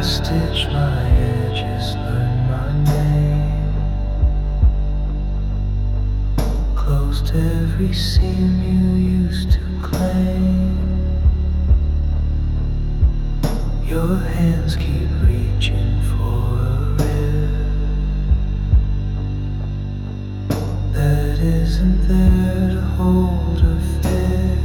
stitch my edges, learn my name. Closed every seam you used to claim. Your hands keep reaching for a rib that isn't there to hold a fit.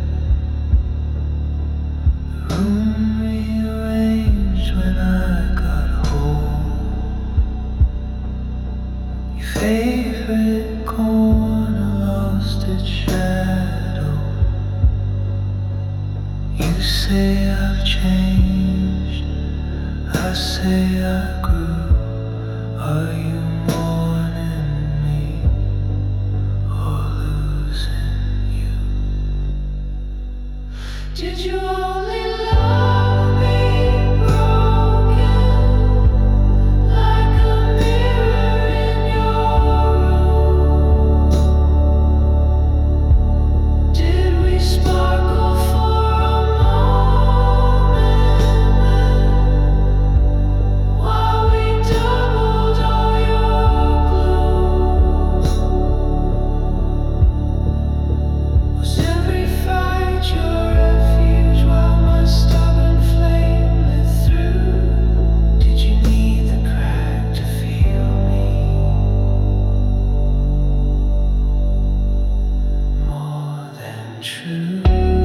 The room rearranged when I got home. Your favorite corner lost its shadow. You say I've changed, I say I grew. Are you mourning me or losing you? Did you only love me broken, like a mirror in your room? Did we sparkle for a moment while we doubled all your glue? Was every fight your refuge while my stubborn flame lit through? Did you need the crack to feel me more than true?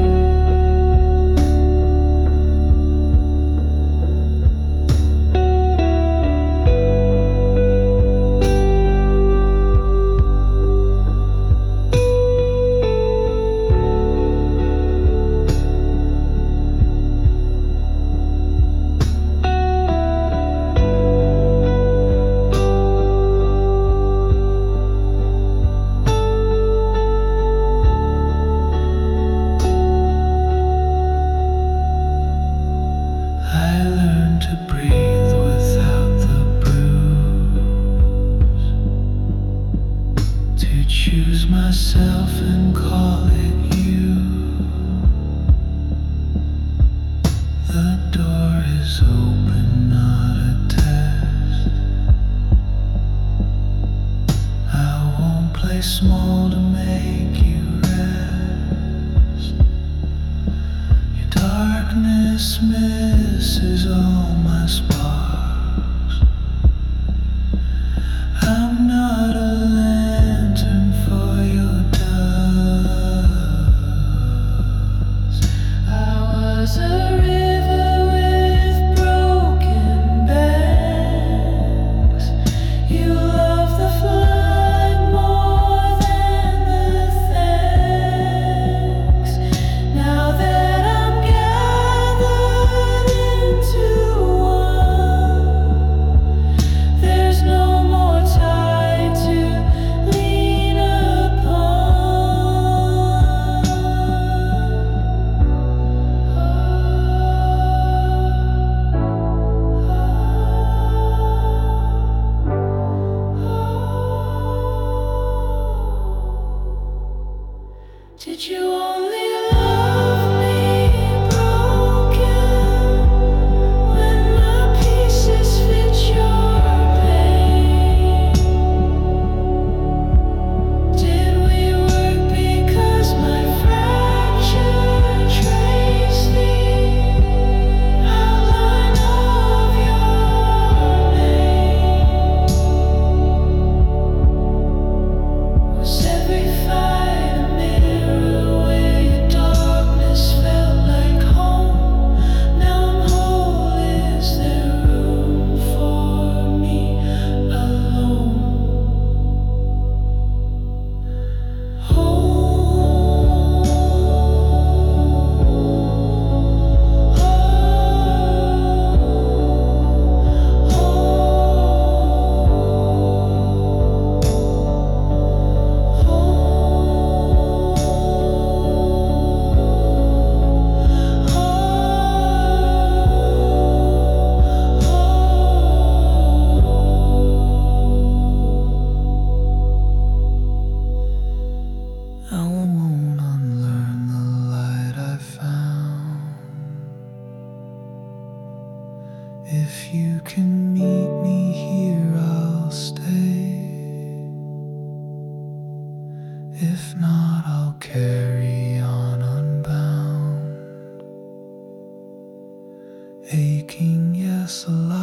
I learned to breathe without the bruise, to choose myself and call it you. The door is open, not a test. I won't play small to make you rest. Your darkness misses all my sparks. I'm not a lantern for your dust. I was a river with broken banks. You love the flood more than the thanks. Now that I'm gathered into one, can meet me here, I'll stay. If not, I'll carry on unbound. Aching, yes, alive.